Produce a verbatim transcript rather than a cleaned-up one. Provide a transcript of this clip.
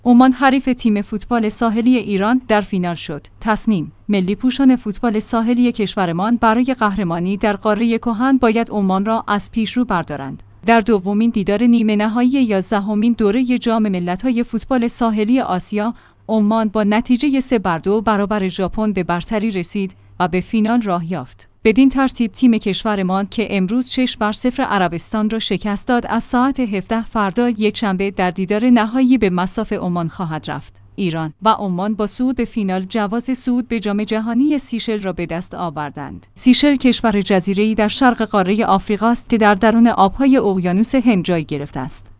عمان حریف تیم فوتبال ساحلی ایران در فینال شد. تصمیم: ملی پوشان فوتبال ساحلی کشورمان برای قهرمانی در قاره کهن باید عمان را از پیشرو بردارند. در دومین دیدار نیمه نهایی یازدهمین دوره جام ملت‌های فوتبال ساحلی آسیا، عمان با نتیجه سه بر دو برابر ژاپن به برتری رسید و به فینال راه یافت. بدین ترتیب تیم کشورمان که امروز شش بر صفر عربستان را شکست داد، از ساعت هفده فردا یکشنبه در دیدار نهایی به مصاف عمان خواهد رفت. ایران و عمان با صعود به فینال جواز صعود به جام جهانی سیشل را به دست آوردند. سیشل کشور جزیره‌ای در شرق قاره آفریقا است که در درون آب‌های اقیانوس هند جای گرفته است.